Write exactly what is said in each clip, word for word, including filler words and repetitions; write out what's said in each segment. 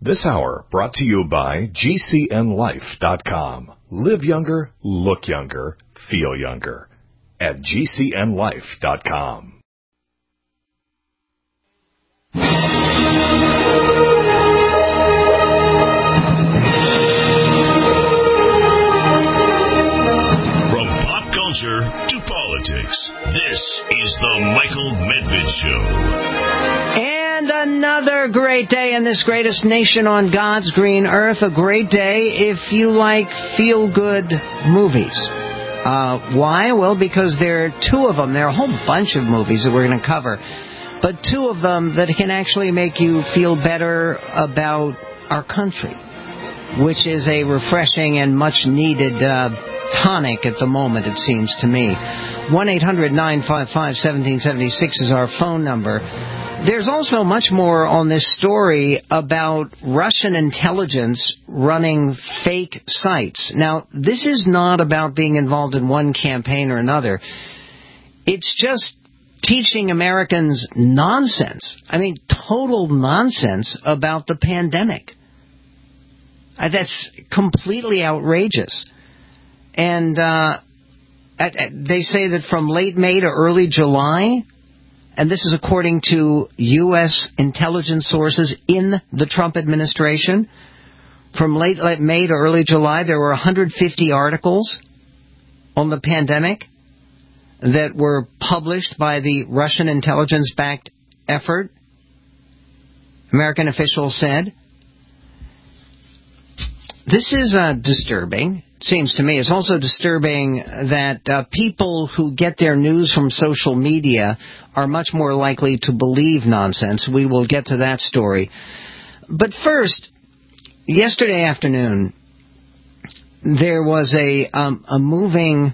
This hour brought to you by G C N life dot com. Live younger, look younger, feel younger at G C N life dot com. From pop culture to politics, this is the Michael Medved Show. And another great day in this greatest nation on God's green earth. A great day if you like feel-good movies. Uh, why? Well, because there are two of them. There are a whole bunch of movies that we're going to cover. But two of them that can actually make you feel better about our country, which is a refreshing and much-needed uh, tonic at the moment, it seems to me. one eight hundred nine five five one seven seven six is our phone number. There's also much more on this story about Russian intelligence running fake sites. Now, this is not about being involved in one campaign or another. It's just teaching Americans nonsense. I mean, total nonsense about the pandemic. That's completely outrageous. And uh, they say that from late May to early July, and this is according to U S intelligence sources in the Trump administration, from late, late May to early July, there were one hundred fifty articles on the pandemic that were published by the Russian intelligence-backed effort, American officials said. This is uh, disturbing, it seems to me. It's also disturbing that uh, people who get their news from social media are much more likely to believe nonsense. We will get to that story. But first, yesterday afternoon, there was a, um, a moving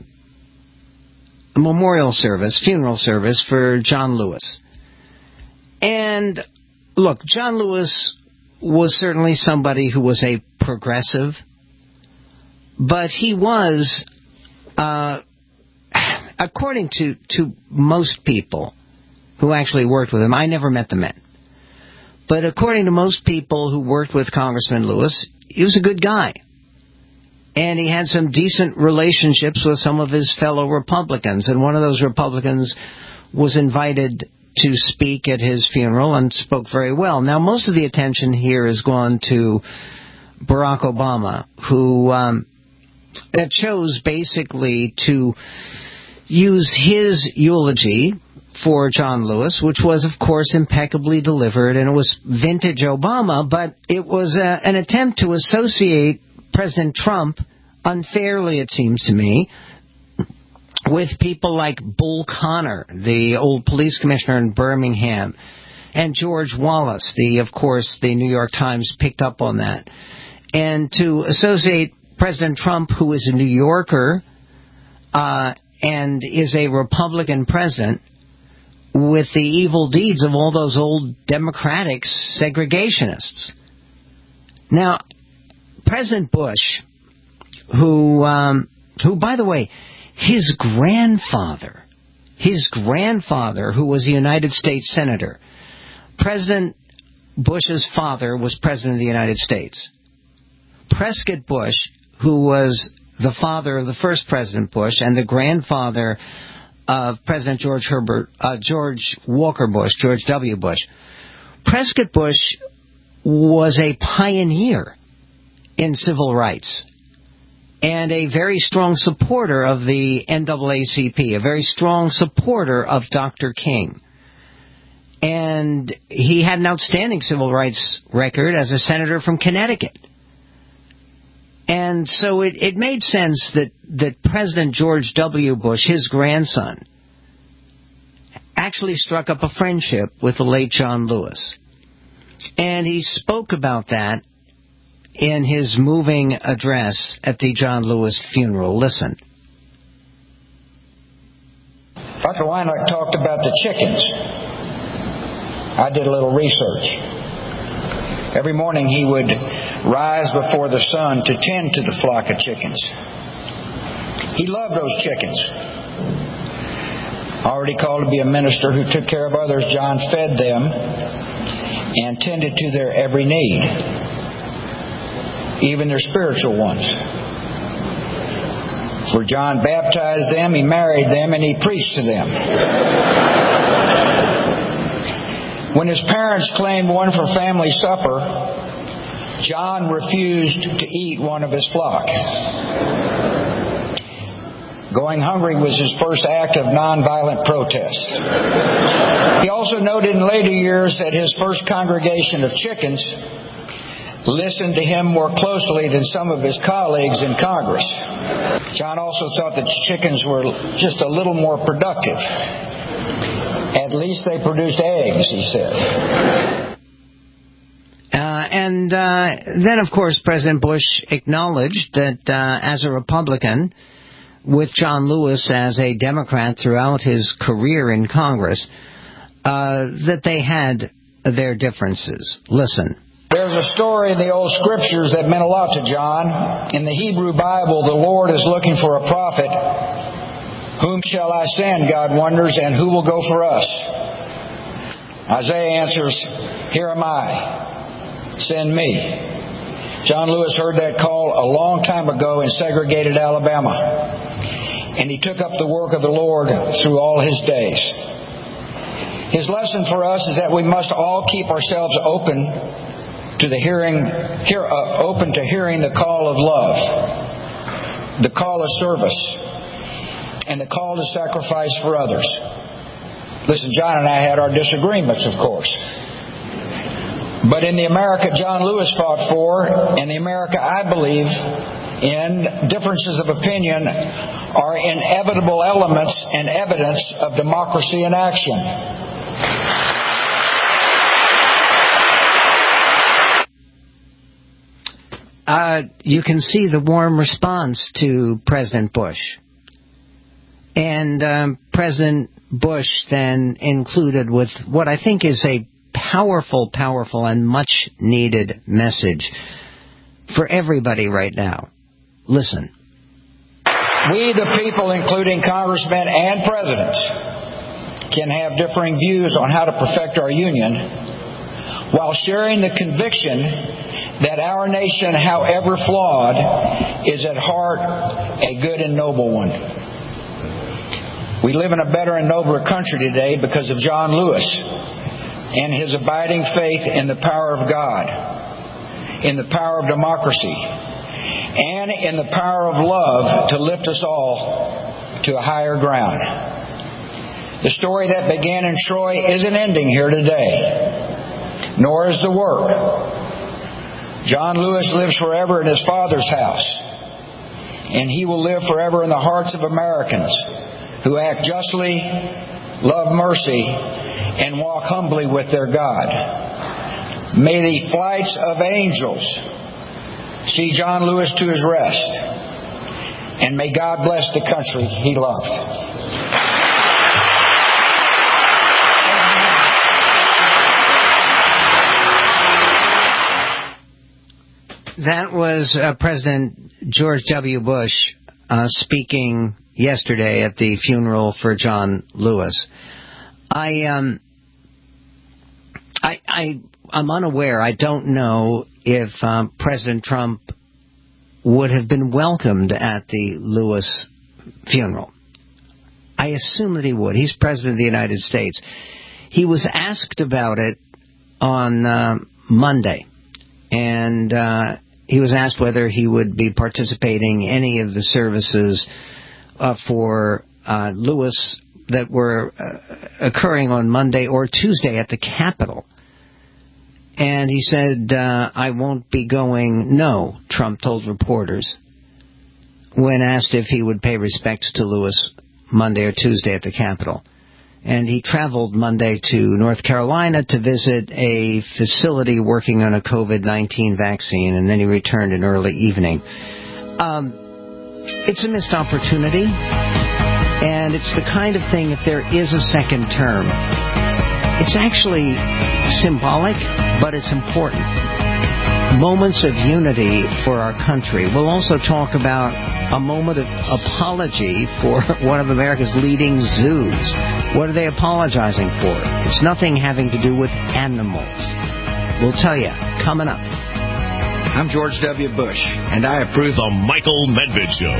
memorial service, funeral service for John Lewis. And look, John Lewis was certainly somebody who was a progressive, but he was, uh, according to, to most people who actually worked with him, I never met the men, but according to most people who worked with Congressman Lewis, he was a good guy. And he had some decent relationships with some of his fellow Republicans, and one of those Republicans was invited to speak at his funeral and spoke very well. Now, most of the attention here has gone to Barack Obama, who um, chose basically to use his eulogy for John Lewis, which was, of course, impeccably delivered, and it was vintage Obama, but it was uh, an attempt to associate President Trump, unfairly it seems to me, with people like Bull Connor, the old police commissioner in Birmingham, and George Wallace, the, of course, the New York Times picked up on that. And to associate President Trump, who is a New Yorker uh, and is a Republican president, with the evil deeds of all those old Democratic segregationists. Now, President Bush, who, um, who, by the way, his grandfather, his grandfather, who was a United States Senator, President Bush's father was President of the United States. Prescott Bush, who was the father of the first President Bush and the grandfather of President George Herbert, uh, George Walker Bush, George W. Bush. Prescott Bush was a pioneer in civil rights and a very strong supporter of the N double A C P, a very strong supporter of Doctor King. And he had an outstanding civil rights record as a senator from Connecticut. And so it, it made sense that, that President George W. Bush, his grandson, actually struck up a friendship with the late John Lewis. And he spoke about that in his moving address at the John Lewis funeral. Listen. Doctor Weinreich talked about the chickens. I did a little research. Every morning he would rise before the sun to tend to the flock of chickens. He loved those chickens. Already called to be a minister who took care of others, John fed them and tended to their every need. even their spiritual ones. For John baptized them, he married them, and he preached to them. When his parents claimed one for family supper, John refused to eat one of his flock. Going hungry was his first act of nonviolent protest. He also noted in later years that his first congregation of chickens listened to him more closely than some of his colleagues in Congress. John also thought that chickens were just a little more productive. At least they produced eggs, he said. Uh, and uh, then, of course, President Bush acknowledged that uh, as a Republican, with John Lewis as a Democrat throughout his career in Congress, uh, that they had their differences. Listen. There's a story in the old scriptures that meant a lot to John. In the Hebrew Bible, the Lord is looking for a prophet. Whom shall I send, God wonders, and who will go for us? Isaiah answers, here am I. Send me. John Lewis heard that call a long time ago in segregated Alabama. And he took up the work of the Lord through all his days. His lesson for us is that we must all keep ourselves open to the hearing, hear, uh, open to hearing the call of love, the call of service, and the call to sacrifice for others. Listen, John and I had our disagreements, of course. But in the America John Lewis fought for, and the America I believe in, differences of opinion are inevitable elements and evidence of democracy in action. Uh, you can see the warm response to President Bush. And um, President Bush then included with what I think is a powerful, powerful and much-needed message for everybody right now. Listen. We, the people, including congressmen and presidents, can have differing views on how to perfect our union while sharing the conviction that our nation, however flawed, is at heart a good and noble one. We live in a better and nobler country today because of John Lewis and his abiding faith in the power of God, in the power of democracy, and in the power of love to lift us all to a higher ground. The story that began in Troy isn't ending here today, nor is the work. John Lewis lives forever in his Father's house, and he will live forever in the hearts of Americans who act justly, love mercy, and walk humbly with their God. May the flights of angels see John Lewis to his rest, and may God bless the country he loved. That was uh, President George W. Bush uh, speaking yesterday at the funeral for John Lewis. I um, I, I I'm unaware. I don't know if um, President Trump would have been welcomed at the Lewis funeral. I assume that he would. He's President of the United States. He was asked about it on uh, Monday, and uh, he was asked whether he would be participating in any of the services uh, for uh, Lewis that were uh, occurring on Monday or Tuesday at the Capitol. And he said, uh, I won't be going. No, Trump told reporters when asked if he would pay respects to Lewis Monday or Tuesday at the Capitol. And he traveled Monday to North Carolina to visit a facility working on a COVID nineteen vaccine, and then he returned in early evening. Um, it's a missed opportunity, and it's the kind of thing, if there is a second term, it's actually symbolic, but it's important. Moments of unity for our country. We'll also talk about a moment of apology for one of America's leading zoos. What are they apologizing for? It's nothing having to do with animals. We'll tell you, coming up. I'm George W. Bush, and I approve The Michael Medved Show.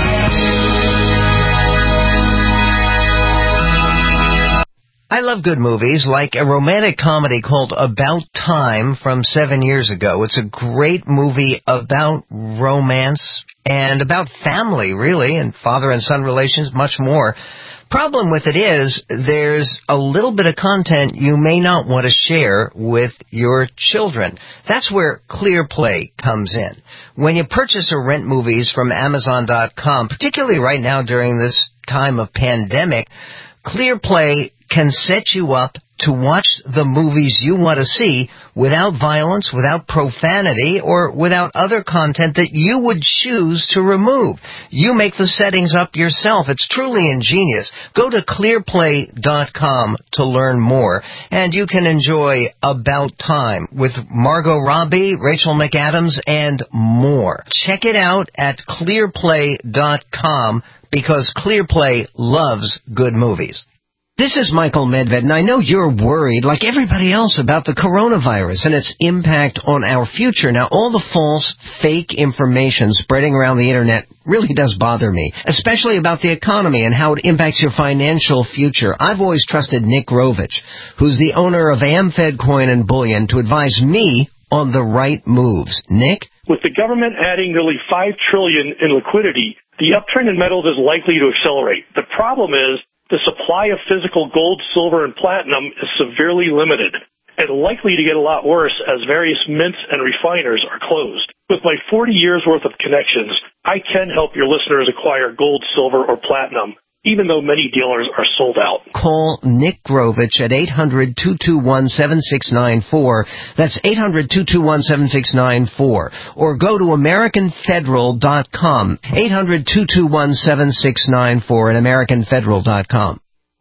I love good movies, like a romantic comedy called About Time from seven years ago. It's a great movie about romance and about family, really, and father and son relations, much more. Problem with it is there's a little bit of content you may not want to share with your children. That's where ClearPlay comes in. When you purchase or rent movies from Amazon dot com, particularly right now during this time of pandemic, ClearPlay can set you up to watch the movies you want to see without violence, without profanity, or without other content that you would choose to remove. You make the settings up yourself. It's truly ingenious. Go to ClearPlay dot com to learn more, and you can enjoy About Time with Margot Robbie, Rachel McAdams, and more. Check it out at ClearPlay dot com because ClearPlay loves good movies. This is Michael Medved, and I know you're worried, like everybody else, about the coronavirus and its impact on our future. Now, all the false, fake information spreading around the Internet really does bother me, especially about the economy and how it impacts your financial future. I've always trusted Nick Rovich, who's the owner of AmFed Coin and Bullion, to advise me on the right moves. Nick? With the government adding nearly five trillion dollars in liquidity, the uptrend in metals is likely to accelerate. The problem is, the supply of physical gold, silver, and platinum is severely limited and likely to get a lot worse as various mints and refiners are closed. With my forty years worth of connections, I can help your listeners acquire gold, silver, or platinum, even though many dealers are sold out. Call Nick Grovich at eight hundred, two two one, seven six nine four. That's eight hundred, two two one, seven six nine four. Or go to American Federal dot com. eight hundred, two two one, seven six nine four at American Federal dot com.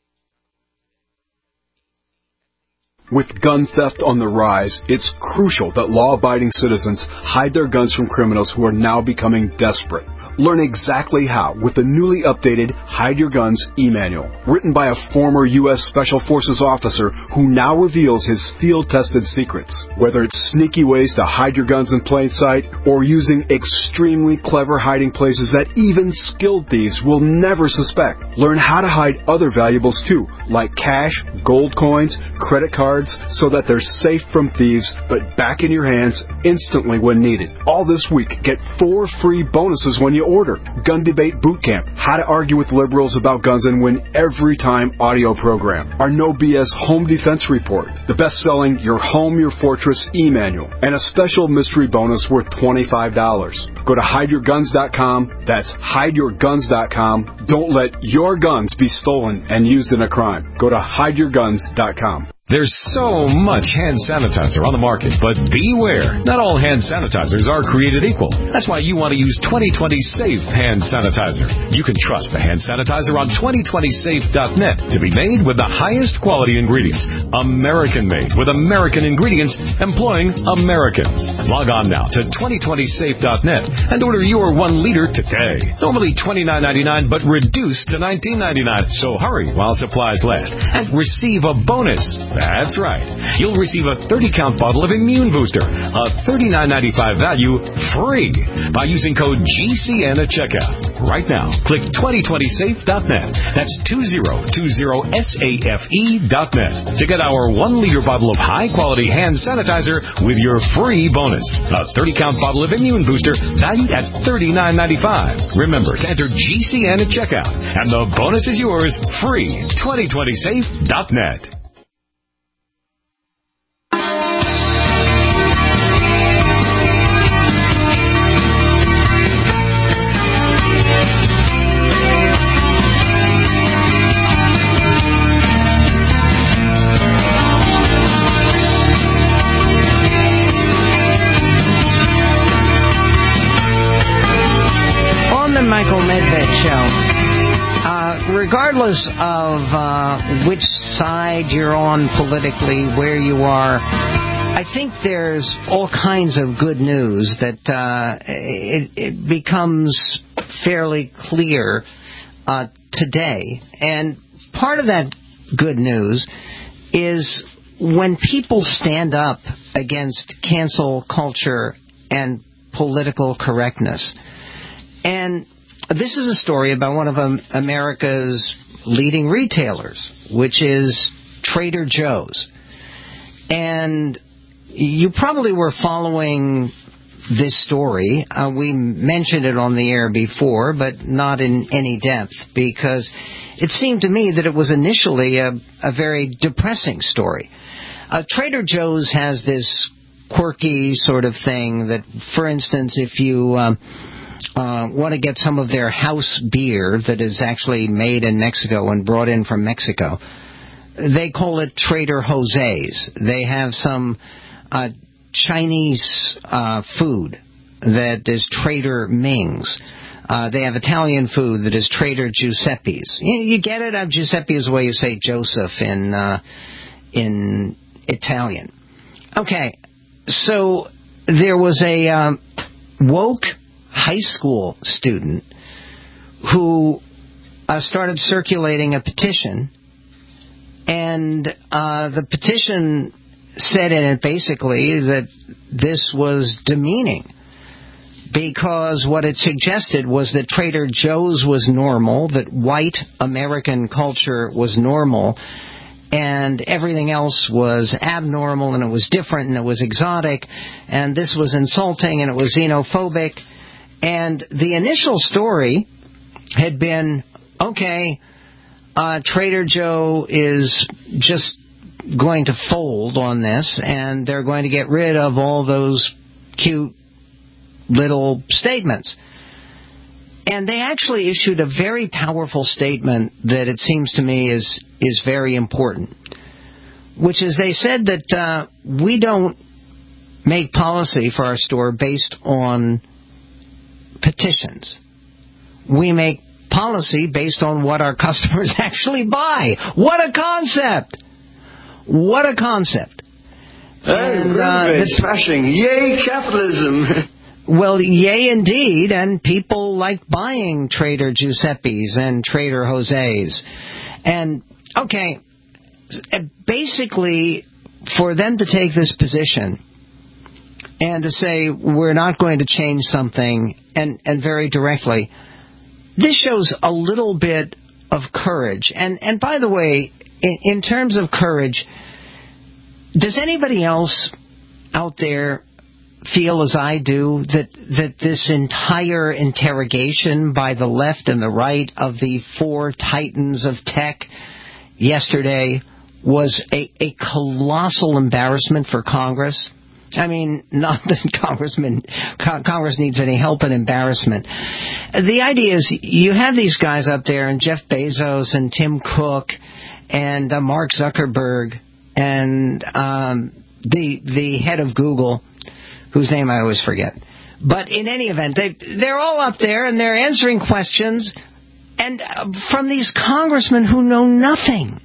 With gun theft on the rise, it's crucial that law-abiding citizens hide their guns from criminals who are now becoming desperate. Learn exactly how with the newly updated Hide Your Guns e-manual, written by a former U S Special Forces officer who now reveals his field-tested secrets. Whether it's sneaky ways to hide your guns in plain sight or using extremely clever hiding places that even skilled thieves will never suspect. Learn how to hide other valuables too, like cash, gold coins, credit cards, so that they're safe from thieves but back in your hands instantly when needed. All this week, get four free bonuses when you order. Gun Debate Boot Camp, How to Argue with Liberals About Guns and Win Every Time audio program. Our No B S Home Defense Report, the best-selling Your Home, Your Fortress e-manual, and a special mystery bonus worth twenty-five dollars. Go to hide your guns dot com. That's hide your guns dot com. Don't let your guns be stolen and used in a crime. Go to hide your guns dot com. There's so much hand sanitizer on the market, but beware. Not all hand sanitizers are created equal. That's why you want to use twenty twenty Safe Hand Sanitizer. You can trust the hand sanitizer on twenty twenty safe dot net to be made with the highest quality ingredients. American-made with American ingredients employing Americans. Log on now to twenty twenty safe dot net and order your one liter today. Normally twenty-nine ninety-nine, but reduced to nineteen ninety-nine. So hurry while supplies last and receive a bonus. That's right. You'll receive a thirty count bottle of Immune Booster, a thirty-nine ninety-five value, free by using code G C N at checkout. Right now, click twenty twenty safe dot net. That's two zero two zero safe dot net to get our one liter bottle of high-quality hand sanitizer with your free bonus. A thirty count bottle of Immune Booster valued at thirty-nine ninety-five. Remember to enter G C N at checkout, and the bonus is yours free. twenty twenty safe dot net. Michael Medved Show. Uh, regardless of uh, which side you're on politically, where you are, I think there's all kinds of good news that uh, it, it becomes fairly clear uh, today. And part of that good news is when people stand up against cancel culture and political correctness. And this is a story about one of um, America's leading retailers, which is Trader Joe's. And you probably were following this story. Uh, we mentioned it on the air before, but not in any depth, because it seemed to me that it was initially a, a very depressing story. Uh, Trader Joe's has this quirky sort of thing that, for instance, if you um, uh, want to get some of their house beer that is actually made in Mexico and brought in from Mexico, they call it Trader Jose's. They have some uh, Chinese uh, food that is Trader Ming's. Uh, they have Italian food that is Trader Giuseppe's. You, you get it? Uh, Giuseppe is the way you say Joseph in uh, in Italian. Okay, so there was a um, woke high school student who uh, started circulating a petition, and uh, the petition said in it basically that this was demeaning, because what it suggested was that Trader Joe's was normal, that white American culture was normal, and everything else was abnormal, and it was different, and it was exotic, and this was insulting, and it was xenophobic. And the initial story had been, okay, uh, Trader Joe is just going to fold on this, and they're going to get rid of all those cute little statements. And they actually issued a very powerful statement that it seems to me is is very important, which is they said that uh, we don't make policy for our store based on petitions. We make policy based on what our customers actually buy. What a concept! What a concept! Oh, and, uh, it's smashing. Yay, capitalism! Well, yay indeed, and people like buying Trader Giuseppe's and Trader Jose's. And, okay, basically, for them to take this position and to say we're not going to change something, and, and very directly, this shows a little bit of courage. And, and by the way, in, in terms of courage, does anybody else out there feel as I do that that this entire interrogation by the left and the right of the four titans of tech yesterday was a, a colossal embarrassment for Congress? I mean, not that Congressman, Congress needs any help in embarrassment. The idea is you have these guys up there, and Jeff Bezos and Tim Cook and uh, Mark Zuckerberg and um, the the head of Google, whose name I always forget. But in any event, they, they're all up there, and they're answering questions, and uh, from these congressmen who know nothing.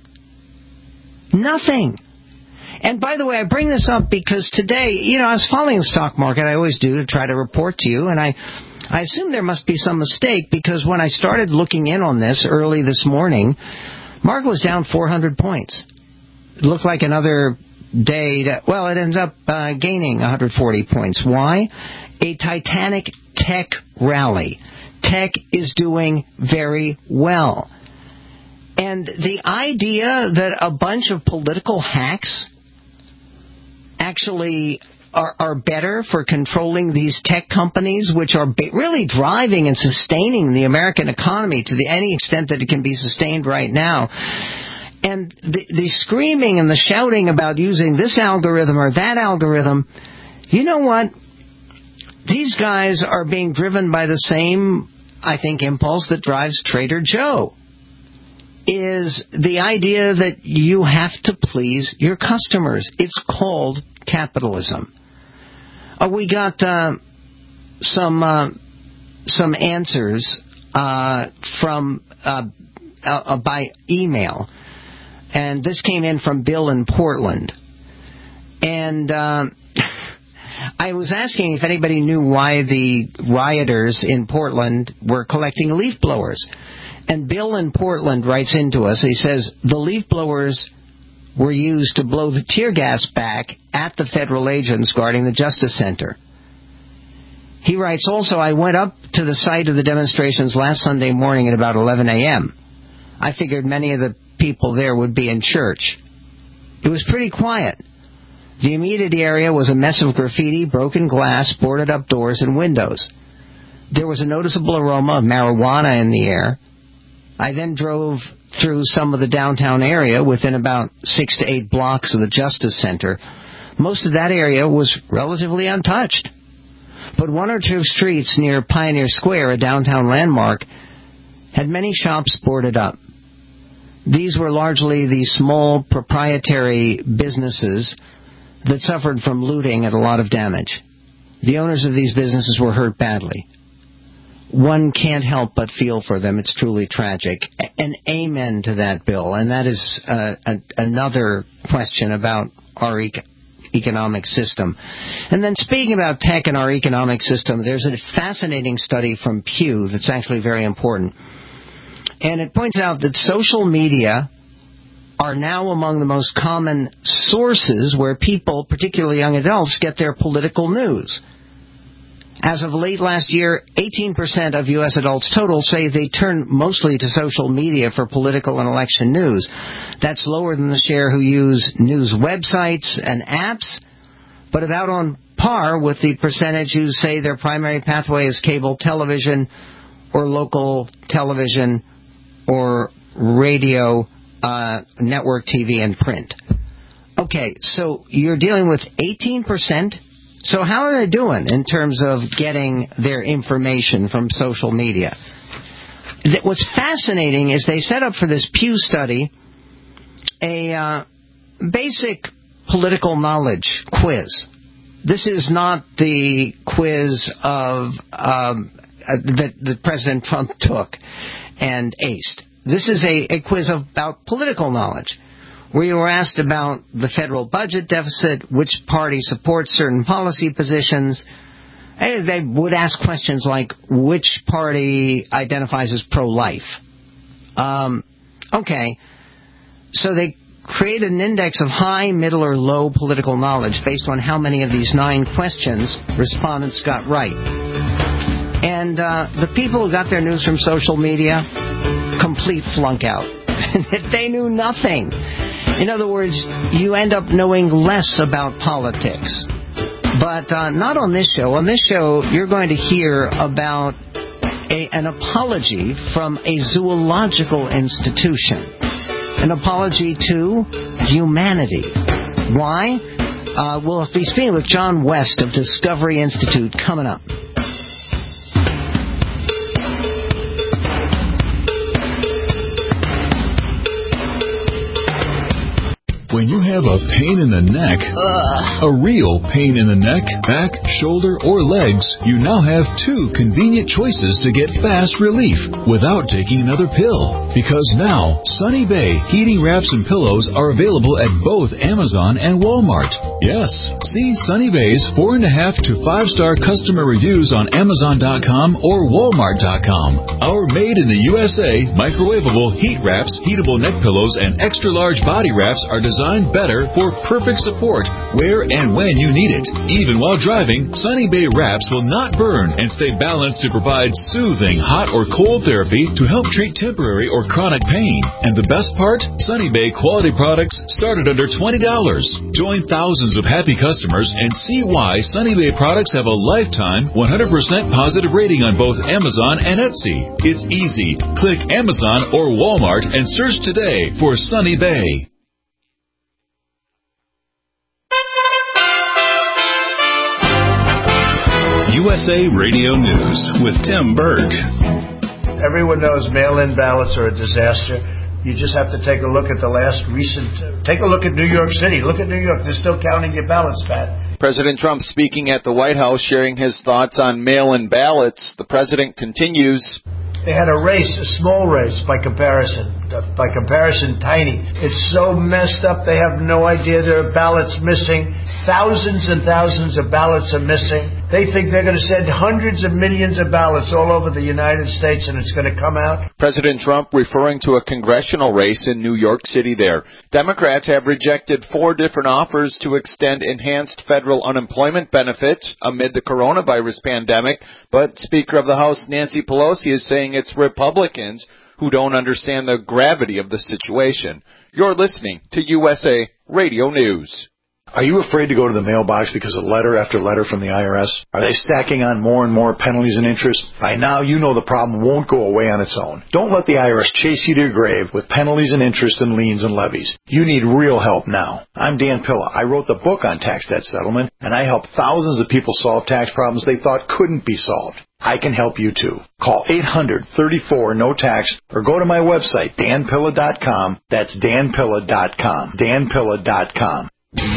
Nothing. And by the way, I bring this up because today, you know, I was following the stock market. I always do to try to report to you, and I, I assume there must be some mistake, because when I started looking in on this early this morning, market was down four hundred points. It looked like another day, to, well, it ends up uh, gaining one hundred forty points. Why? A titanic tech rally. Tech is doing very well. And the idea that a bunch of political hacks actually are, are better for controlling these tech companies, which are ba- really driving and sustaining the American economy to the any extent that it can be sustained right now. And the, the screaming and the shouting about using this algorithm or that algorithm, you know what? These guys are being driven by the same, I think, impulse that drives Trader Joe, is the idea that you have to please your customers. It's called capitalism. Uh, we got uh, some uh, some answers uh, from uh, uh, by email. And this came in from Bill in Portland. And um, I was asking if anybody knew why the rioters in Portland were collecting leaf blowers. And Bill in Portland writes into us, he says, the leaf blowers were used to blow the tear gas back at the federal agents guarding the Justice Center. He writes, also, I went up to the site of the demonstrations last Sunday morning at about eleven a.m. I figured many of the people there would be in church. It was pretty quiet. The immediate area was a mess of graffiti, broken glass, boarded up doors and windows. There was a noticeable aroma of marijuana in the air. I then drove through some of the downtown area within about six to eight blocks of the Justice Center. Most of that area was relatively untouched. But one or two streets near Pioneer Square, a downtown landmark, had many shops boarded up. These were largely the small proprietary businesses that suffered from looting and a lot of damage. The owners of these businesses were hurt badly. One can't help but feel for them. It's truly tragic. And amen to that, Bill. And that is uh, a, another question about our econ. economic system. And then speaking about tech and our economic system, there's a fascinating study from Pew that's actually very important. And it points out that social media are now among the most common sources where people, particularly young adults, get their political news. As of late last year, eighteen percent of U S adults total say they turn mostly to social media for political and election news. That's lower than the share who use news websites and apps, but about on par with the percentage who say their primary pathway is cable television or local television or radio, uh, network T V and print. Okay, so you're dealing with eighteen percent. So how are they doing in terms of getting their information from social media? What's fascinating is they set up for this Pew study a uh, basic political knowledge quiz. This is not the quiz of um, uh, that, that President Trump took and aced. This is a, a quiz about political knowledge, where you were asked about the federal budget deficit, which party supports certain policy positions. They would ask questions like, which party identifies as pro-life? Um, okay, so they created an index of high, middle, or low political knowledge based on how many of these nine questions respondents got right. And uh, the people who got their news from social media, complete flunk out. They knew nothing. In other words, you end up knowing less about politics. But uh, not on this show. On this show, you're going to hear about a, an apology from a zoological institution. An apology to humanity. Why? Uh, we'll be speaking with John West of Discovery Institute coming up. When you have a pain in the neck, Ugh. a real pain in the neck, back, shoulder, or legs, you now have two convenient choices to get fast relief without taking another pill. Because now, Sunny Bay heating wraps and pillows are available at both Amazon and Walmart. Yes, see Sunny Bay's four and a half to five star customer reviews on Amazon dot com or Walmart dot com. Our made in the U S A microwavable heat wraps, heatable neck pillows, and extra large body wraps are designed better for perfect support where and when you need it. Even while driving, Sunny Bay wraps will not burn and stay balanced to provide soothing hot or cold therapy to help treat temporary or chronic pain. And the best part? Sunny Bay quality products start at under twenty dollars. Join thousands of happy customers and see why Sunny Bay products have a lifetime one hundred percent positive rating on both Amazon and Etsy. It's easy. Click Amazon or Walmart and search today for Sunny Bay. U S A Radio News with Tim Berg. Everyone knows mail-in ballots are a disaster. You just have to take a look at the last recent... Take a look at New York City. Look at New York. They're still counting your ballots, Pat. President Trump speaking at the White House, sharing his thoughts on mail-in ballots. The president continues. They had a race, a small race by comparison, by comparison, tiny. It's so messed up, they have no idea there are ballots missing. Thousands and thousands of ballots are missing. They think they're going to send hundreds of millions of ballots all over the United States, and it's going to come out. President Trump referring to a congressional race in New York City there. Democrats have rejected four different offers to extend enhanced federal unemployment benefits amid the coronavirus pandemic, but Speaker of the House Nancy Pelosi is saying it's Republicans who don't understand the gravity of the situation. You're listening to U S A Radio News. Are you afraid to go to the mailbox because of letter after letter from the I R S? Are they stacking on more and more penalties and interest? By now, you know the problem won't go away on its own. Don't let the I R S chase you to your grave with penalties and interest and liens and levies. You need real help now. I'm Dan Pilla. I wrote the book on tax debt settlement, and I help thousands of people solve tax problems they thought couldn't be solved. I can help you too. Call eight hundred, thirty-four, no tax or go to my website, dan pilla dot com. That's dan pilla dot com. dan pilla dot com.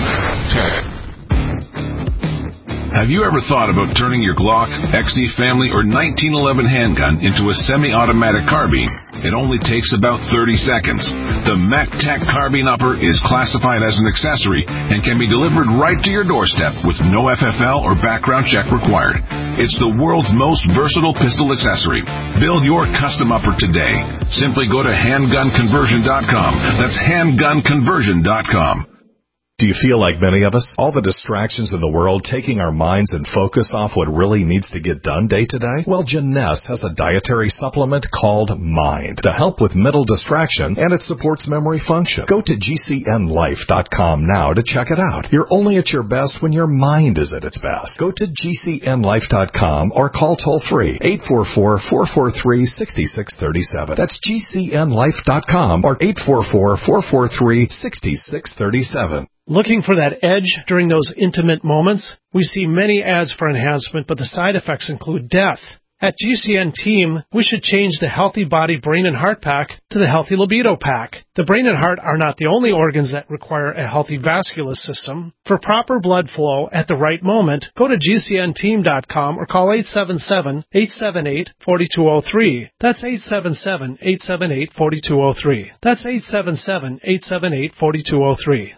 Have you ever thought about turning your Glock, X D Family, or nineteen eleven handgun into a semi-automatic carbine? It only takes about thirty seconds. The MacTac Carbine Upper is classified as an accessory and can be delivered right to your doorstep with no F F L or background check required. It's the world's most versatile pistol accessory. Build your custom upper today. Simply go to handgun conversion dot com. That's handgun conversion dot com. Do you feel like many of us? All the distractions in the world taking our minds and focus off what really needs to get done day to day? Well, Jeunesse has a dietary supplement called Mind to help with mental distraction, and it supports memory function. Go to G C N life dot com now to check it out. You're only at your best when your mind is at its best. Go to G C N life dot com or call toll-free eight four four, four four three, six six three seven. That's G C N life dot com or eight four four, four four three, six six three seven. Looking for that edge during those intimate moments? We see many ads for enhancement, but the side effects include death. At G C N Team, we should change the Healthy Body, Brain, and Heart Pack to the Healthy Libido Pack. The brain and heart are not the only organs that require a healthy vascular system. For proper blood flow at the right moment, go to G C N team dot com or call eight seven seven, eight seven eight, four two zero three. That's eight seven seven, eight seven eight, four two zero three. That's eight seven seven, eight seven eight, four two zero three.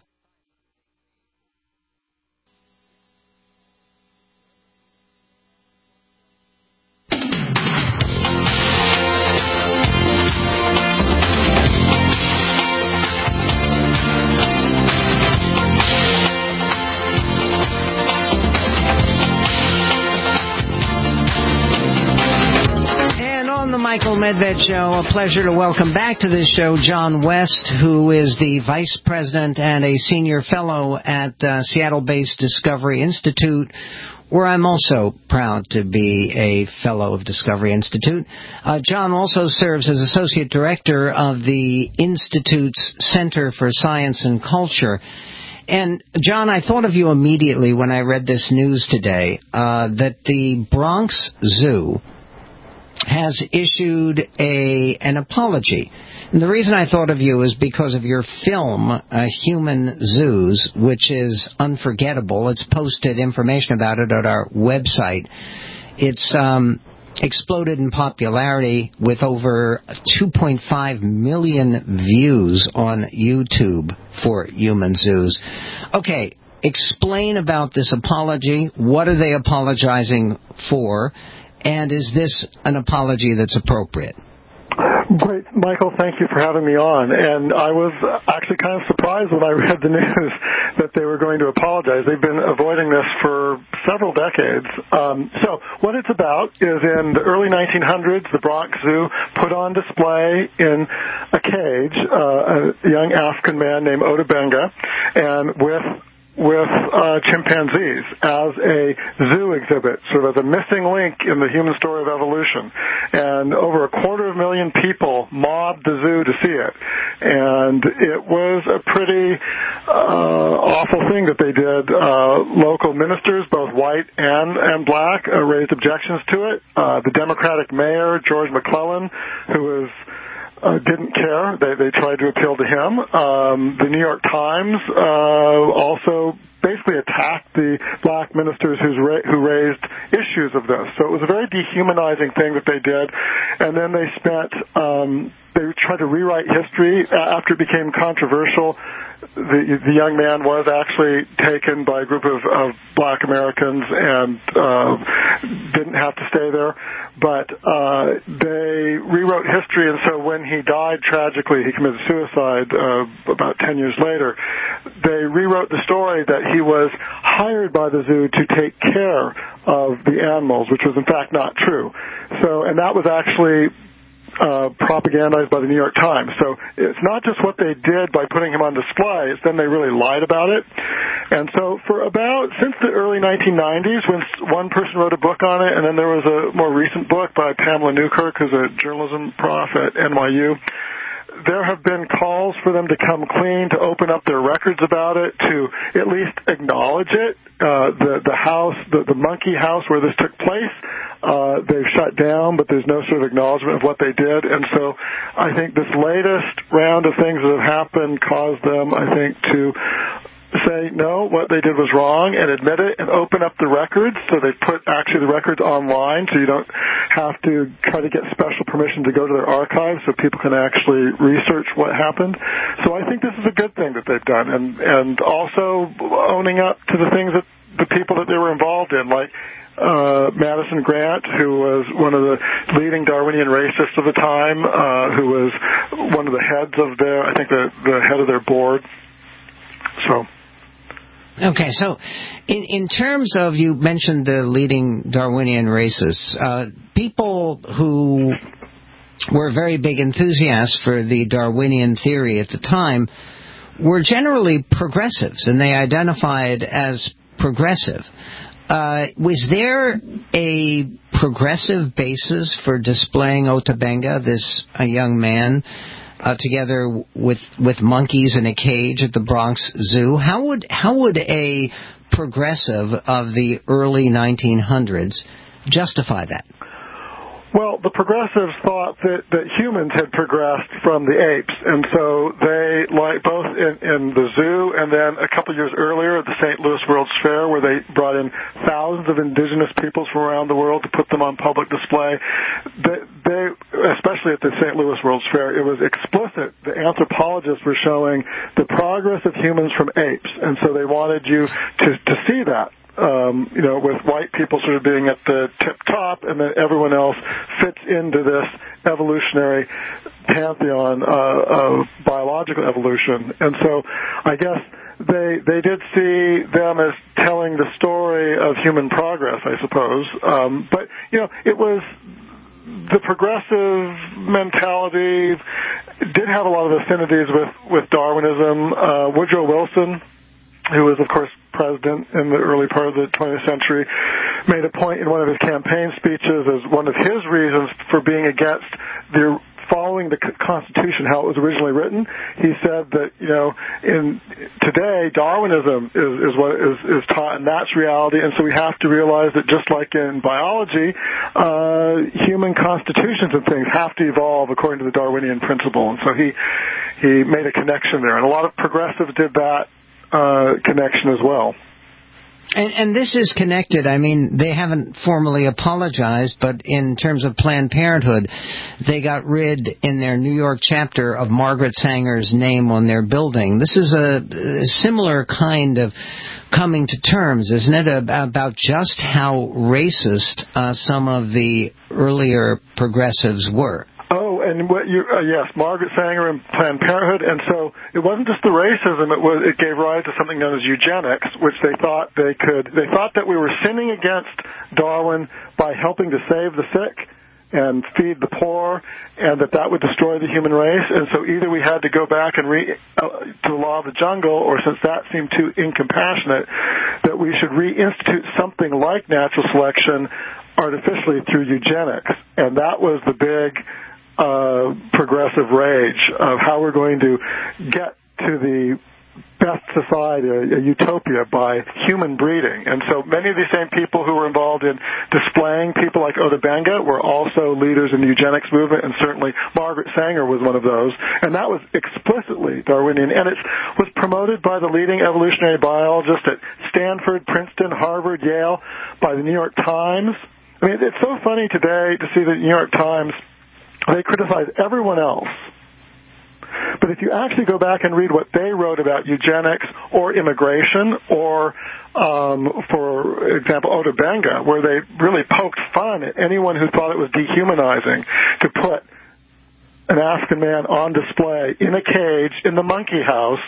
Michael Medved Show. A pleasure to welcome back to this show John West, who is the Vice President and a Senior Fellow at uh, Seattle-based Discovery Institute, where I'm also proud to be a Fellow of Discovery Institute. Uh, John also serves as Associate Director of the Institute's Center for Science and Culture. And, John, I thought of you immediately when I read this news today, uh, that the Bronx Zoo has issued a an apology. And the reason I thought of you is because of your film, uh, Human Zoos, which is unforgettable. It's posted information about it at our website. It's um, exploded in popularity with over two point five million views on YouTube for Human Zoos. Okay, explain about this apology. What are they apologizing for? And is this an apology that's appropriate? Great. Michael, thank you for having me on. And I was actually kind of surprised when I read the news that they were going to apologize. They've been avoiding this for several decades. Um, so what it's about is in the early nineteen hundreds, the Bronx Zoo put on display in a cage uh, a young African man named Ota Benga, and with with uh, chimpanzees as a zoo exhibit, sort of as a missing link in the human story of evolution. And over a quarter of a million people mobbed the zoo to see it. And it was a pretty uh, awful thing that they did. Uh, local ministers, both white and, and black, uh, raised objections to it. Uh, the Democratic mayor, George McClellan, who was Uh, didn't care. They they tried to appeal to him. Um, the New York Times uh, also basically attacked the black ministers who's ra- who raised issues of this. So it was a very dehumanizing thing that they did, and then they spent, um, they tried to rewrite history after it became controversial. The, the young man was actually taken by a group of, of black Americans and uh, didn't have to stay there. But uh, they rewrote history, and so when he died tragically, he committed suicide uh, about ten years later. They rewrote the story that he was hired by the zoo to take care of the animals, which was in fact not true. So, and that was actually Uh, propagandized by the New York Times. So it's not just what they did by putting him on display, it's then they really lied about it. And so for about, since the early nineteen nineties, when one person wrote a book on it, and then there was a more recent book by Pamela Newkirk, who's a journalism prof at N Y U, there have been calls for them to come clean, to open up their records about it, to at least acknowledge it. Uh, the, the house, the, the monkey house where this took place, uh, they've shut down, but there's no sort of acknowledgement of what they did. And so I think this latest round of things that have happened caused them, I think, to say, no, what they did was wrong, and admit it, and open up the records. So they put actually the records online, so you don't have to try to get special permission to go to their archives, so people can actually research what happened. So I think this is a good thing that they've done, and and also owning up to the things that the people that they were involved in, like uh Madison Grant, who was one of the leading Darwinian racists of the time, uh who was one of the heads of their, I think the the head of their board. So Okay, so in, in terms of, you mentioned the leading Darwinian racists, uh, people who were very big enthusiasts for the Darwinian theory at the time were generally progressives, and they identified as progressive. Uh, was there a progressive basis for displaying Ota Benga, this a young man, Uh, together with with monkeys in a cage at the Bronx Zoo? How would how would a progressive of the early nineteen hundreds justify that? Well, the progressives thought that, that humans had progressed from the apes, and so they, like both in, in the zoo and then a couple of years earlier at the Saint Louis World's Fair, where they brought in thousands of indigenous peoples from around the world to put them on public display, they, they especially at the Saint Louis World's Fair, it was explicit. The anthropologists were showing the progress of humans from apes, and so they wanted you to, to see that. Um, you know, with white people sort of being at the tip top, and then everyone else fits into this evolutionary pantheon uh, of biological evolution. And so I guess they they did see them as telling the story of human progress, I suppose. Um, but, you know, it was the progressive mentality did have a lot of affinities with, with Darwinism. Uh, Woodrow Wilson, who was, of course, president in the early part of the twentieth century, made a point in one of his campaign speeches as one of his reasons for being against the following the Constitution, how it was originally written. He said that, you know, in today, Darwinism is, is what is, is taught, and that's reality, and so we have to realize that just like in biology, uh, human constitutions and things have to evolve according to the Darwinian principle. And so he, he made a connection there, and a lot of progressives did that Uh, connection as well. And, and this is connected. I mean, they haven't formally apologized, but in terms of Planned Parenthood, they got rid in their New York chapter of Margaret Sanger's name on their building. This is a, a similar kind of coming to terms, isn't it, about just how racist uh, some of the earlier progressives were? Oh, and what you uh, yes, Margaret Sanger and Planned Parenthood, and so it wasn't just the racism; it was it gave rise to something known as eugenics, which they thought they could. They thought that we were sinning against Darwin by helping to save the sick and feed the poor, and that that would destroy the human race. And so either we had to go back and re uh, to the law of the jungle, or since that seemed too incompassionate, that we should reinstitute something like natural selection artificially through eugenics. And that was the big Uh, progressive rage of how we're going to get to the best society, a, a utopia, by human breeding. And so many of these same people who were involved in displaying people like Ota Benga were also leaders in the eugenics movement, and certainly Margaret Sanger was one of those. And that was explicitly Darwinian, and it was promoted by the leading evolutionary biologists at Stanford, Princeton, Harvard, Yale, by the New York Times. I mean, it's so funny today to see the New York Times They criticize everyone else. But if you actually go back and read what they wrote about eugenics or immigration or, um, for example, Ota Benga, where they really poked fun at anyone who thought it was dehumanizing to put an African man on display in a cage in the monkey house.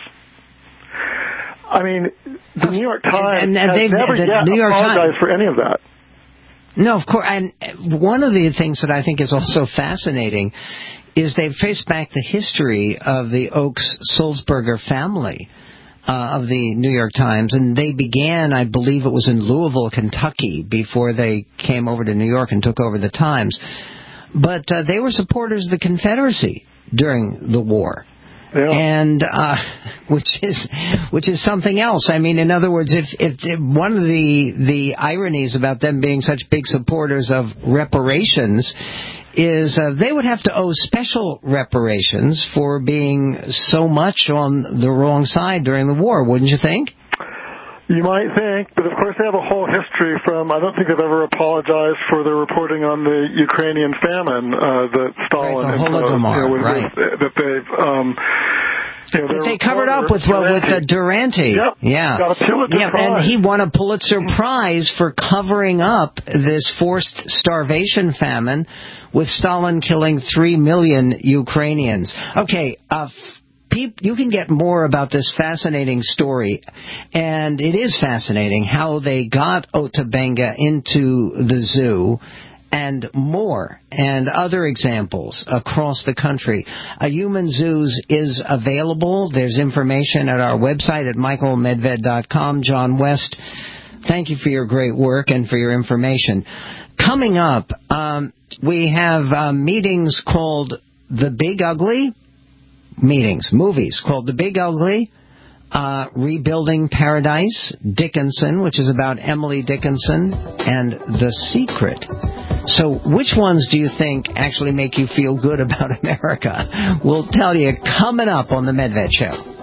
I mean, the New York Times and, and, and has never yet New York apologized Times. for any of that. No, of course. And one of the things that I think is also fascinating is they've traced back the history of the Oakes-Sulzberger family uh, of the New York Times, and they began, I believe it was in Louisville, Kentucky, before they came over to New York and took over the Times. But uh, they were supporters of the Confederacy during the war. Yeah. And uh, which is which is something else. I mean, in other words, if, if, if one of the the ironies about them being such big supporters of reparations is uh, they would have to owe special reparations for being so much on the wrong side during the war, wouldn't you think? You might think, but of course they have a whole history from, I don't think they've ever apologized for their reporting on the Ukrainian famine uh, that Stalin right, the imposed. Holodomor, you know, with, right. with, that they've... Um, You know, but they covered up with well, with uh, Durante. Yep. Yeah. Got a Pulitzer yeah, Prize. And he won a Pulitzer Prize for covering up this forced starvation famine with Stalin killing three million Ukrainians. Okay, uh, pe- you can get more about this fascinating story, and it is fascinating how they got Ota Benga into the zoo, and more, and other examples across the country. A Human Zoos is available. There's information at our website at michael medved dot com. John West, thank you for your great work and for your information. Coming up, um, we have uh, meetings called The Big Ugly. Meetings, movies called The Big Ugly. Uh, Rebuilding Paradise, Dickinson, which is about Emily Dickinson, and The Secret. So which ones do you think actually make you feel good about America? We'll tell you coming up on The Medved Show.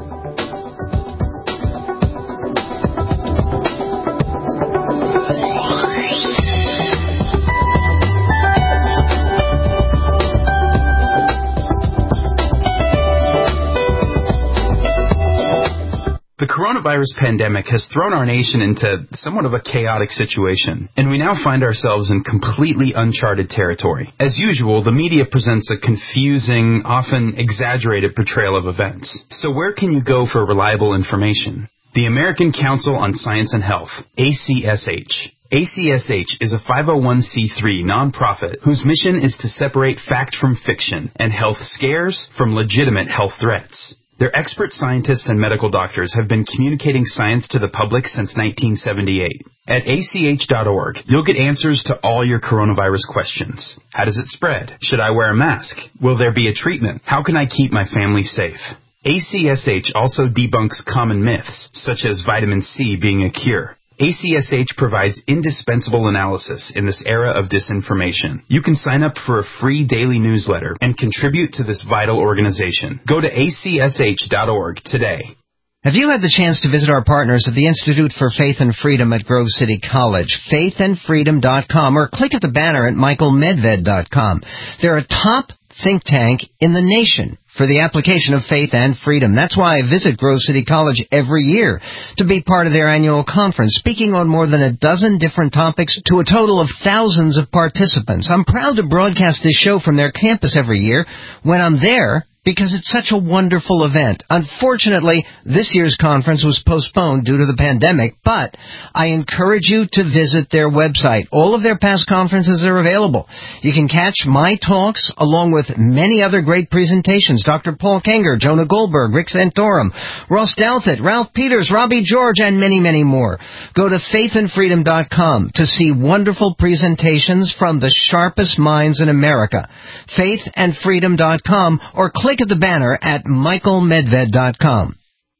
The coronavirus pandemic has thrown our nation into somewhat of a chaotic situation, and we now find ourselves in completely uncharted territory. As usual, the media presents a confusing, often exaggerated portrayal of events. So where can you go for reliable information? The American Council on Science and Health, A C S H. A C S H is a five oh one c three nonprofit whose mission is to separate fact from fiction and health scares from legitimate health threats. Their expert scientists and medical doctors have been communicating science to the public since nineteen seventy-eight. At A C H dot org, you'll get answers to all your coronavirus questions. How does it spread? Should I wear a mask? Will there be a treatment? How can I keep my family safe? A C S H also debunks common myths, such as vitamin C being a cure. A C S H provides indispensable analysis in this era of disinformation. You can sign up for a free daily newsletter and contribute to this vital organization. Go to A C S H dot org today. Have you had the chance to visit our partners at the Institute for Faith and Freedom at Grove City College, faith and freedom dot com, or click at the banner at michael medved dot com. They're a top think tank in the nation for the application of faith and freedom. That's why I visit Grove City College every year to be part of their annual conference, speaking on more than a dozen different topics to a total of thousands of participants. I'm proud to broadcast this show from their campus every year when I'm there, because it's such a wonderful event. Unfortunately, this year's conference was postponed due to the pandemic, but I encourage you to visit their website. All of their past conferences are available. You can catch my talks along with many other great presentations. Doctor Paul Kenger, Jonah Goldberg, Rick Santorum, Ross Douthat, Ralph Peters, Robbie George, and many, many more. Go to faith and freedom dot com to see wonderful presentations from the sharpest minds in America. faith and freedom dot com, or click at the banner at michael medved dot com.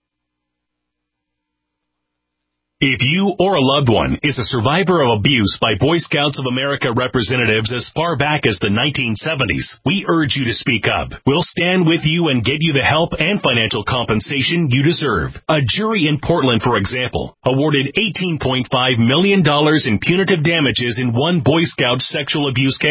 If you or a loved one is a survivor of abuse by Boy Scouts of America representatives as far back as the nineteen seventies, we urge you to speak up. We'll stand with you and get you the help and financial compensation you deserve. A jury in Portland, for example, awarded eighteen point five million dollars in punitive damages in one Boy Scout sexual abuse case.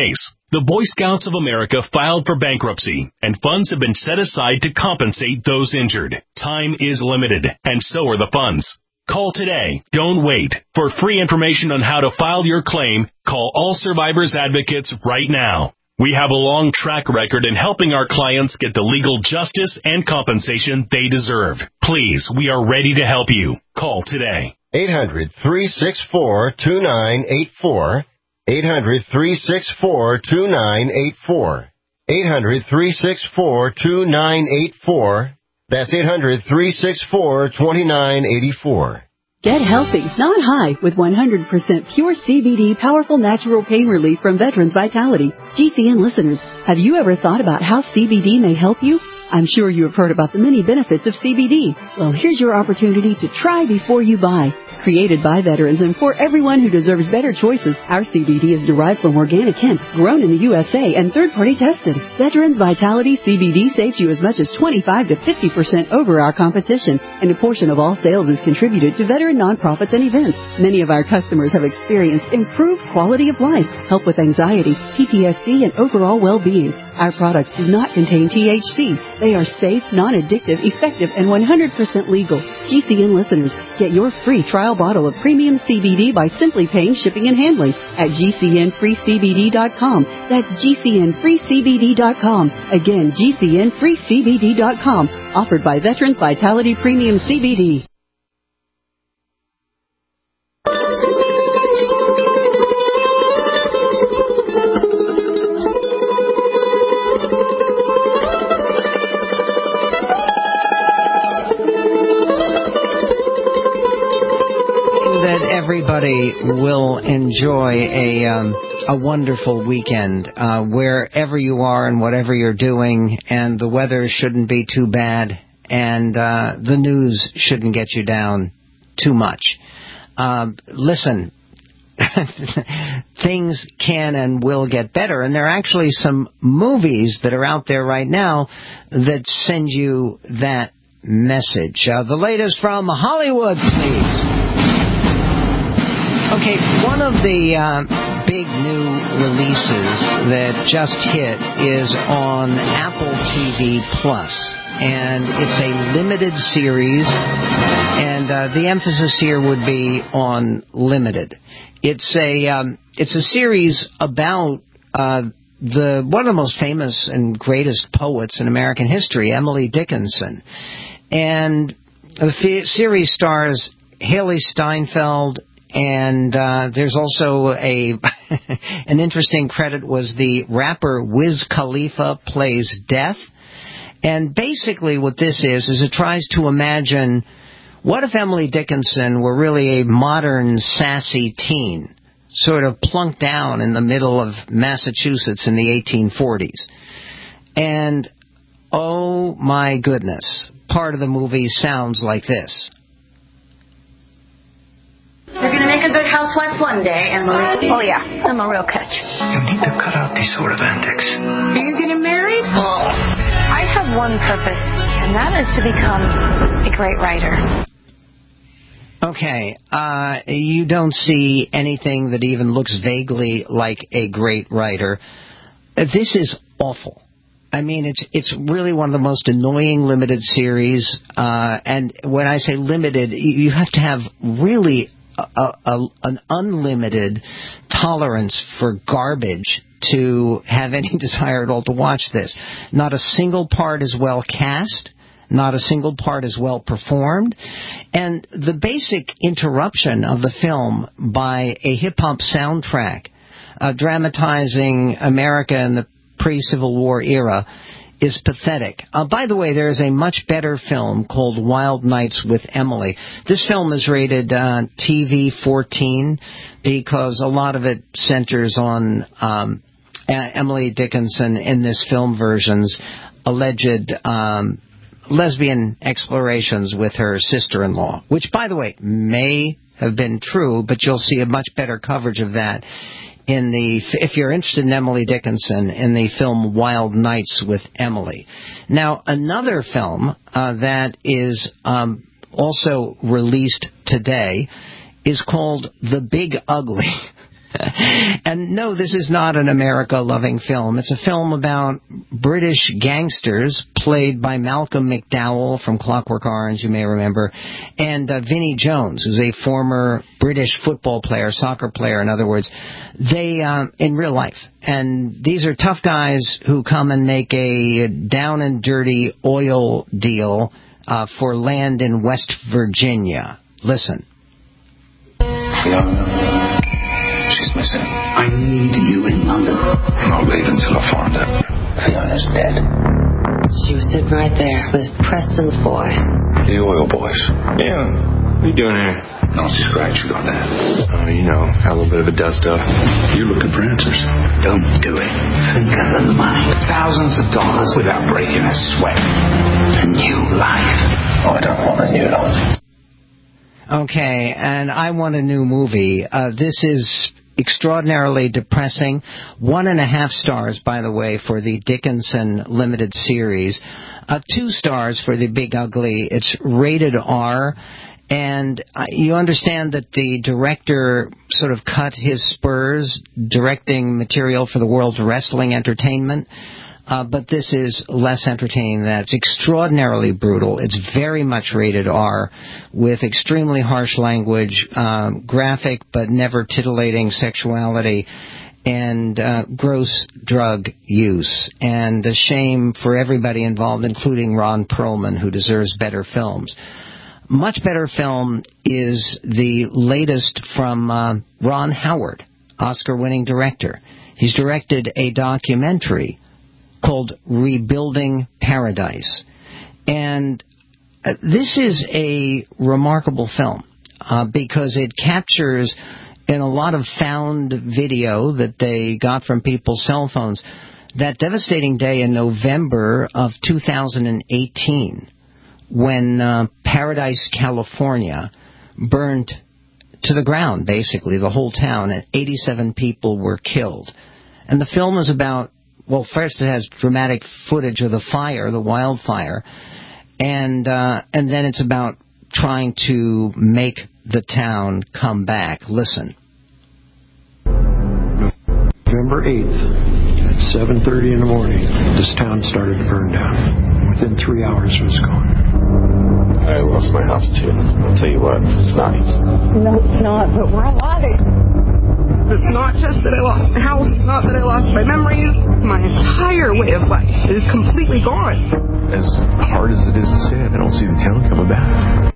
The Boy Scouts of America filed for bankruptcy, and funds have been set aside to compensate those injured. Time is limited, and so are the funds. Call today. Don't wait. For free information on how to file your claim, call All Survivors Advocates right now. We have a long track record in helping our clients get the legal justice and compensation they deserve. Please, we are ready to help you. Call today. eight hundred, three six four, two nine eight four. eight hundred, three six four, two nine eight four. eight hundred, three six four, two nine eight four. That's eight hundred, three six four, two nine eight four. Get healthy, not high, with one hundred percent pure C B D powerful natural pain relief from Veterans Vitality. G C N listeners, have you ever thought about how C B D may help you? I'm sure you have heard about the many benefits of C B D. Well, here's your opportunity to try before you buy. Created by veterans and for everyone who deserves better choices, our C B D is derived from organic hemp, grown in the U S A and third-party tested. Veterans Vitality C B D saves you as much as twenty-five to fifty percent over our competition, and a portion of all sales is contributed to veteran nonprofits and events. Many of our customers have experienced improved quality of life, help with anxiety, P T S D, and overall well-being. Our products do not contain T H C. They are safe, non-addictive, effective, and one hundred percent legal. G C N listeners, get your free trial bottle of premium C B D by simply paying shipping and handling at G C N free C B D dot com. That's G C N free C B D dot com. Again, G C N free C B D dot com. Offered by Veterans Vitality Premium C B D. Everybody will enjoy a um, a wonderful weekend uh, wherever you are and whatever you're doing, and the weather shouldn't be too bad, and uh, the news shouldn't get you down too much. Uh, listen, things can and will get better, and there are actually some movies that are out there right now that send you that message. Uh, the latest from Hollywood, please. Okay, one of the uh, big new releases that just hit is on Apple T V Plus, and it's a limited series, and uh, the emphasis here would be on limited. It's a um, it's a series about uh, the one of the most famous and greatest poets in American history, Emily Dickinson, and the f- series stars Haley Steinfeld. And uh, there's also a an interesting credit was the rapper Wiz Khalifa plays Death. And basically what this is, is it tries to imagine what if Emily Dickinson were really a modern sassy teen, sort of plunked down in the middle of Massachusetts in the eighteen forties. And, oh my goodness, part of the movie sounds like this. You're going to make a good housewife one day, Emily. Oh, yeah. I'm a real catch. You need to cut out these sort of antics. Are you getting married? Oh. I have one purpose, and that is to become a great writer. Okay. Uh, you don't see anything that even looks vaguely like a great writer. This is awful. I mean, it's it's really one of the most annoying limited series. Uh, and when I say limited, you have to have really A, a, an unlimited tolerance for garbage to have any desire at all to watch this. Not a single part is well cast. Not a single part is well performed. And the basic interruption of the film by a hip-hop soundtrack uh, dramatizing America in the pre-Civil War era is pathetic. Uh, by the way, there is a much better film called Wild Nights with Emily. This film is rated uh, T V fourteen because a lot of it centers on um, Emily Dickinson in this film version's alleged um, lesbian explorations with her sister-in-law, which, by the way, may have been true, but you'll see a much better coverage of that in the, if you're interested in Emily Dickinson, in the film Wild Nights with Emily. Now, another film uh, that is um, also released today is called The Big Ugly. And no, this is not an America-loving film. It's a film about British gangsters, played by Malcolm McDowell from Clockwork Orange, you may remember, and uh, Vinnie Jones, who's a former British football player, soccer player, in other words. They, um, in real life. And these are tough guys who come and make a down and dirty oil deal uh, for land in West Virginia. Listen. Fiona, she's missing. I need you in London. I'll wait until I find her. Fiona's dead. She was sitting right there with Preston's boy. The oil boys. Yeah, what are you doing here? Nasty scratch you got there. Oh, you know, got a little bit of a dust up. You're looking for answers. Don't do it. Think of the money. Thousands of dollars without breaking a sweat. A new life. Oh, I don't want a new life. Okay, and I want a new movie. Uh, this is extraordinarily depressing. One and a half stars, by the way, for the Dickinson limited series. Uh, two stars for the Big Ugly. It's rated R. And uh, you understand that the director sort of cut his spurs directing material for the World Wrestling Entertainment. Uh, but this is less entertaining than that. It's extraordinarily brutal. It's very much rated R, with extremely harsh language, um, graphic but never titillating sexuality, and uh, gross drug use. And a shame for everybody involved, including Ron Perlman, who deserves better films. Much better film is the latest from uh, Ron Howard, Oscar-winning director. He's directed a documentary called Rebuilding Paradise. And uh, this is a remarkable film uh, because it captures, in a lot of found video that they got from people's cell phones, that devastating day in November of two thousand eighteen when uh, Paradise, California burned to the ground, basically, the whole town, and eighty-seven people were killed. And the film is about, well, first it has dramatic footage of the fire, the wildfire, and uh, and then it's about trying to make the town come back. Listen. November eighth at seven thirty in the morning, this town started to burn down. Within three hours it was gone. I lost my house too. I'll tell you what, it's not easy. No, it's not, but we're alive. It's not just that I lost my house, it's not that I lost my memories. My entire way of life is completely gone. As hard as it is to say it, I don't see the town coming back.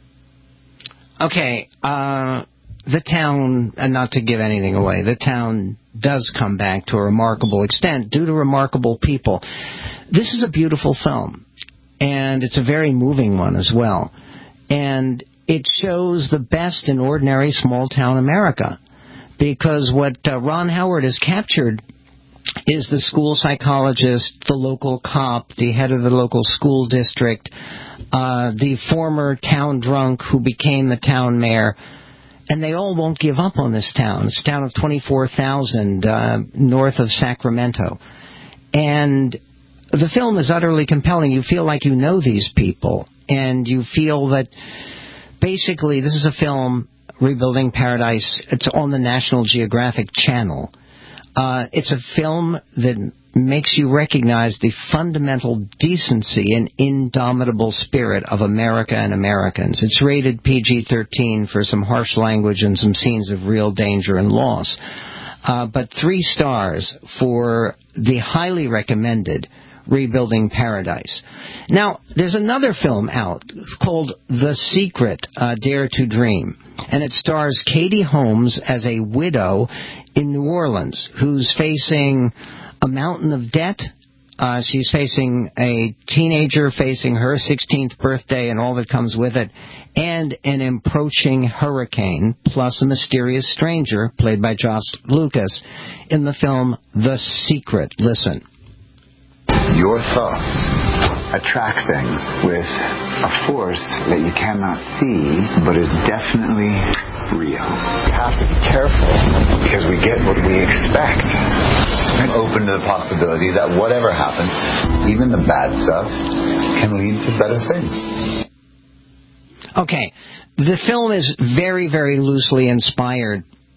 Okay, uh, the town, and not to give anything away, the town does come back to a remarkable extent due to remarkable people. This is a beautiful film, and it's a very moving one as well. And it shows the best in ordinary small-town America. Because what uh, Ron Howard has captured is the school psychologist, the local cop, the head of the local school district, uh, the former town drunk who became the town mayor, and they all won't give up on this town. It's a town of twenty-four thousand uh, north of Sacramento. And the film is utterly compelling. You feel like you know these people, and you feel that basically this is a film, Rebuilding Paradise. It's on the National Geographic Channel. Uh, it's a film that makes you recognize the fundamental decency and indomitable spirit of America and Americans. It's rated P G thirteen for some harsh language and some scenes of real danger and loss. Uh, but three stars for the highly recommended Rebuilding Paradise. Now, there's another film out called The Secret, uh, Dare to Dream. And it stars Katie Holmes as a widow in New Orleans who's facing a mountain of debt. Uh, she's facing a teenager facing her sixteenth birthday and all that comes with it, and an approaching hurricane, plus a mysterious stranger, played by Josh Lucas, in the film The Secret. Listen. Your thoughts attract things with a force that you cannot see, but is definitely real. You have to be careful because we get what we expect. I'm open to the possibility that whatever happens, even the bad stuff, can lead to better things. Okay, the film is very, very loosely inspired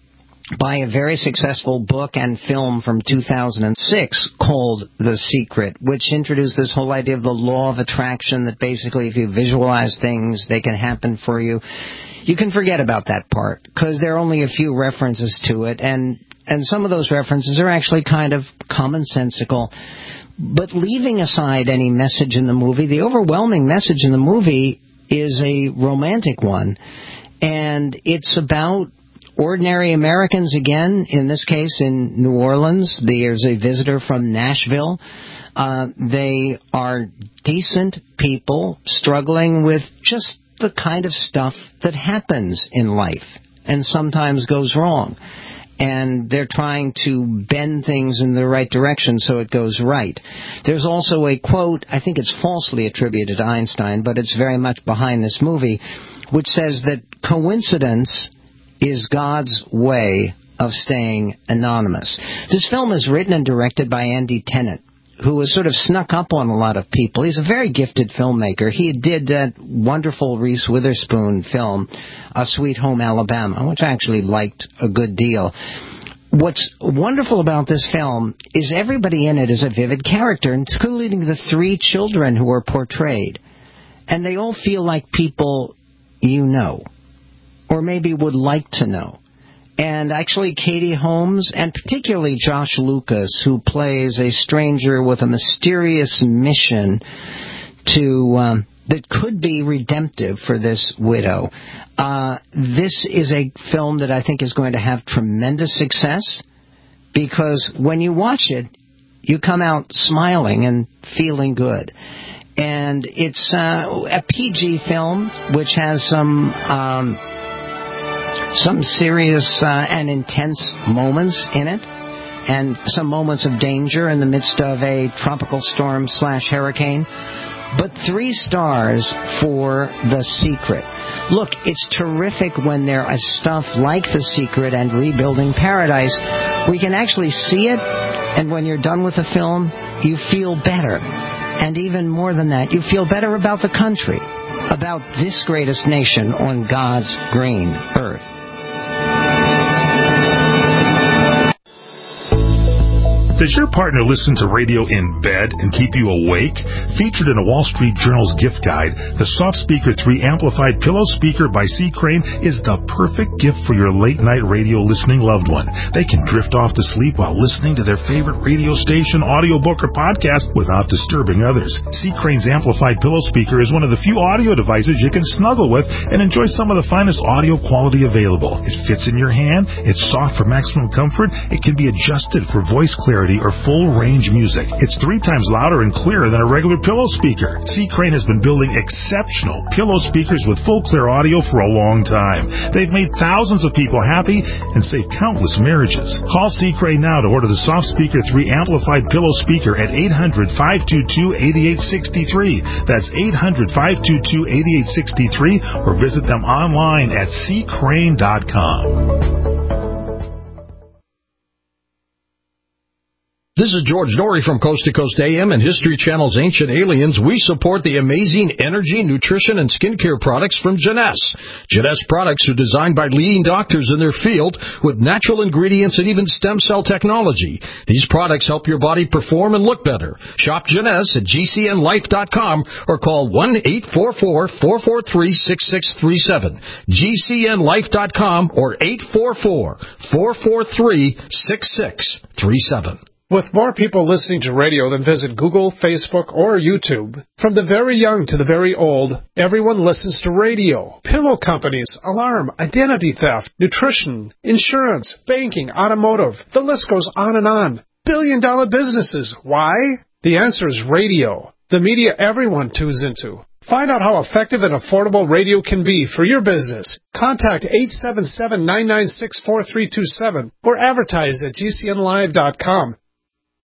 by a very successful book and film from two thousand six called The Secret, which introduced this whole idea of the law of attraction, that basically if you visualize things, they can happen for you. You can forget about that part, because there are only a few references to it, and, and some of those references are actually kind of commonsensical. But leaving aside any message in the movie, the overwhelming message in the movie is a romantic one, and it's about ordinary Americans again, in this case in New Orleans. There's a visitor from Nashville. Uh, they are decent people struggling with just the kind of stuff that happens in life and sometimes goes wrong. And they're trying to bend things in the right direction so it goes right. There's also a quote, I think it's falsely attributed to Einstein, but it's very much behind this movie, which says that coincidence is God's way of staying anonymous. This film is written and directed by Andy Tennant, who has sort of snuck up on a lot of people. He's a very gifted filmmaker. He did that wonderful Reese Witherspoon film, A Sweet Home Alabama, which I actually liked a good deal. What's wonderful about this film is everybody in it is a vivid character, including the three children who are portrayed. And they all feel like people you know, or maybe would like to know. And actually Katie Holmes, and particularly Josh Lucas, who plays a stranger with a mysterious mission to um, that could be redemptive for this widow. Uh, this is a film that I think is going to have tremendous success, because when you watch it, you come out smiling and feeling good. And it's uh, a P G film, which has some... Um, Some serious uh, and intense moments in it, and some moments of danger in the midst of a tropical storm slash hurricane. But three stars for The Secret. Look, it's terrific when there is stuff like The Secret and Rebuilding Paradise. We can actually see it, and when you're done with the film, you feel better. And even more than that, you feel better about the country, about this greatest nation on God's green earth. Does your partner listen to radio in bed and keep you awake? Featured in a Wall Street Journal's gift guide, the Soft Speaker three Amplified Pillow Speaker by C. Crane is the perfect gift for your late-night radio listening loved one. They can drift off to sleep while listening to their favorite radio station, audiobook, or podcast without disturbing others. C. Crane's Amplified Pillow Speaker is one of the few audio devices you can snuggle with and enjoy some of the finest audio quality available. It fits in your hand, it's soft for maximum comfort, it can be adjusted for voice clarity or full range music. It's three times louder and clearer than a regular pillow speaker. C. Crane has been building exceptional pillow speakers with full clear audio for a long time. They've made thousands of people happy and saved countless marriages. Call C. Crane now to order the Soft Speaker three Amplified Pillow Speaker at eight hundred, five two two, eight eight six three. That's eight hundred, five two two, eight eight six three, or visit them online at c crane dot com. This is George Norrie from Coast to Coast A M and History Channel's Ancient Aliens. We support the amazing energy, nutrition, and skincare products from Jeunesse. Jeunesse products are designed by leading doctors in their field with natural ingredients and even stem cell technology. These products help your body perform and look better. Shop Jeunesse at g c n life dot com or call one eight four four, four four three, six six three seven. g c n life dot com or eight four four, four four three, six six three seven. With more people listening to radio than visit Google, Facebook, or YouTube, from the very young to the very old, everyone listens to radio. Pillow companies, alarm, identity theft, nutrition, insurance, banking, automotive. The list goes on and on. Billion dollar businesses. Why? The answer is radio. The media everyone tunes into. Find out how effective and affordable radio can be for your business. Contact eight seven seven, nine nine six, four three two seven or advertise at g c n live dot com.